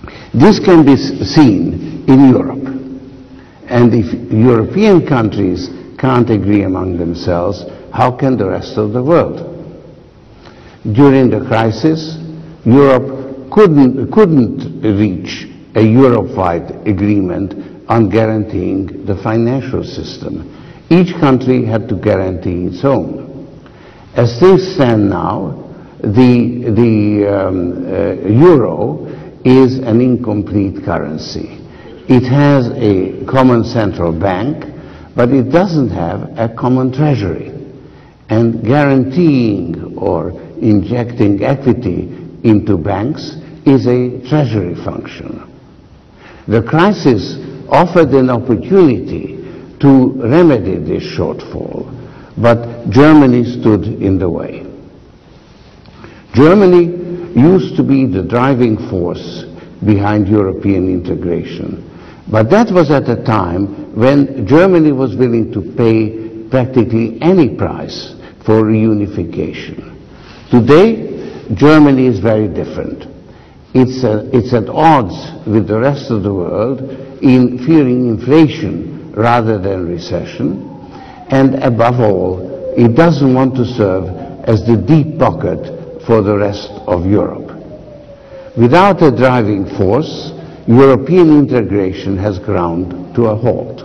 This can be seen in Europe. And if European countries can't agree among themselves, how can the rest of the world? During the crisis, Europe couldn't reach a Europe-wide agreement on guaranteeing the financial system. Each country had to guarantee its own. As things stand now, the euro is an incomplete currency. It has a common central bank, but it doesn't have a common treasury. And guaranteeing or injecting equity into banks is a treasury function. The crisis offered an opportunity to remedy this shortfall, but Germany stood in the way. Germany used to be the driving force behind European integration, but that was at a time when Germany was willing to pay practically any price for reunification. Today, Germany is very different. It's at odds with the rest of the world in fearing inflation rather than recession, and above all, it doesn't want to serve as the deep pocket for the rest of Europe. Without a driving force, European integration has ground to a halt.